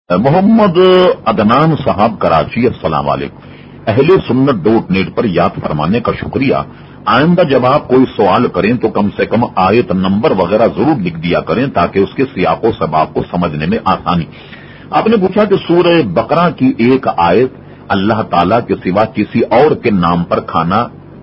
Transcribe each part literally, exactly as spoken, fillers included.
محمد عدنان صاحب کراچی، السلام علیکم۔ اہل سنت ڈاٹ نیٹ پر یاد فرمانے کا شکریہ۔ آئندہ جب آپ کوئی سوال کریں تو کم سے کم آیت نمبر وغیرہ ضرور لکھ دیا کریں تاکہ اس کے سیاق و سباق کو سمجھنے میں آسانی۔ آپ نے پوچھا کہ سورہ بقرہ کی ایک آیت اللہ تعالیٰ کے سوا کسی اور کے نام پر کھانا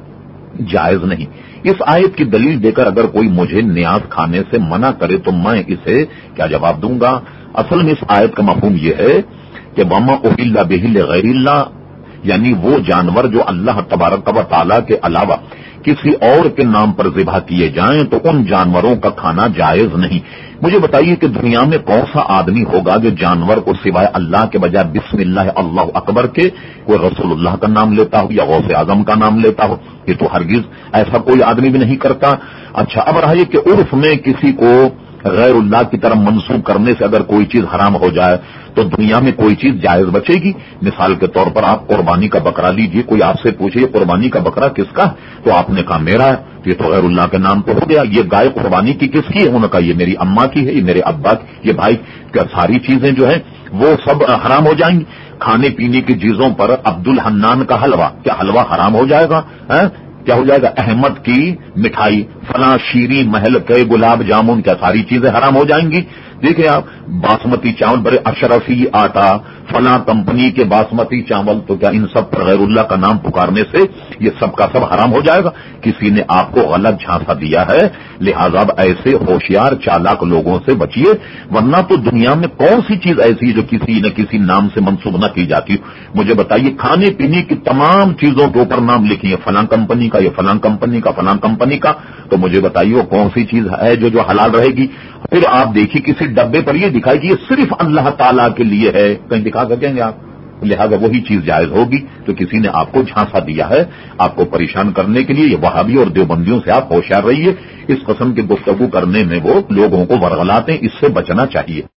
جائز نہیں، اس آیت کی دلیل دے کر اگر کوئی مجھے نیاز کھانے سے منع کرے تو میں اسے کیا جواب دوں گا؟ اصل میں اس آیت کا مفہوم یہ ہے کہ وما اہل بہ لغیر اللہ، یعنی وہ جانور جو اللہ تبارک و تعالیٰ کے علاوہ کسی اور کے نام پر ذبح کیے جائیں تو ان جانوروں کا کھانا جائز نہیں۔ مجھے بتائیے کہ دنیا میں کون سا آدمی ہوگا جو جانور کو سوائے اللہ کے بجائے بسم اللہ اللہ اکبر کے کوئی رسول اللہ کا نام لیتا ہو یا غوث اعظم کا نام لیتا ہو؟ یہ تو ہرگز ایسا کوئی آدمی بھی نہیں کرتا۔ اچھا، اب رہا یہ کہ عرف میں کسی کو غیر اللہ کی طرف منسوب کرنے سے اگر کوئی چیز حرام ہو جائے تو دنیا میں کوئی چیز جائز بچے گی؟ مثال کے طور پر آپ قربانی کا بکرا لیجئے، کوئی آپ سے پوچھے یہ قربانی کا بکرا کس کا ہے تو آپ نے کہا میرا ہے، تو یہ تو غیر اللہ کے نام پہ ہو گیا۔ یہ گائے قربانی کی کس کی ہے؟ انہوں نے کہا یہ میری اماں کی ہے، یہ میرے ابا کی، یہ بھائی، کیا ساری چیزیں جو ہیں وہ سب حرام ہو جائیں گی؟ کھانے پینے کی چیزوں پر عبد الحنان کا حلوہ، کیا حلوہ حرام ہو جائے گا؟ کیا ہو جائے گا؟ احمد کی مٹھائی، فلاں شیریں محل کے گلاب جامن، کیا ساری چیزیں حرام ہو جائیں گی؟ دیکھیں آپ، باسمتی چاول بڑے اشرفی آٹا، فلاں کمپنی کے باسمتی چاول، تو کیا ان سب پر غیر اللہ کا نام پکارنے سے یہ سب کا سب حرام ہو جائے گا؟ کسی نے آپ کو غلط جھانسا دیا ہے، لہذا اب ایسے ہوشیار چالاک لوگوں سے بچیے، ورنہ تو دنیا میں کون سی چیز ایسی ہے جو کسی نہ کسی نام سے منسوب نہ کی جاتی؟ مجھے بتائیے، کھانے پینے کی تمام چیزوں کے اوپر نام لکھیے، فلاں کمپنی کا، یہ فلاں کمپنی کا، فلاں کمپنی کا، تو مجھے بتائیے وہ کون سی چیز ہے جو جو حلال رہے گی؟ پھر آپ دیکھیے کسی ڈبے پر یہ دکھائے کہ یہ صرف اللہ تعالیٰ کے لیے ہے، کہیں دکھا سکیں گے آپ؟ لہذا وہی چیز جائز ہوگی تو کسی نے آپ کو جھانسا دیا ہے آپ کو پریشان کرنے کے لیے۔ یہ وہابی اور دیوبندیوں سے آپ ہوشیار رہیے، اس قسم کی گفتگو کرنے میں وہ لوگوں کو ورغلاتے ہیں، اس سے بچنا چاہیے۔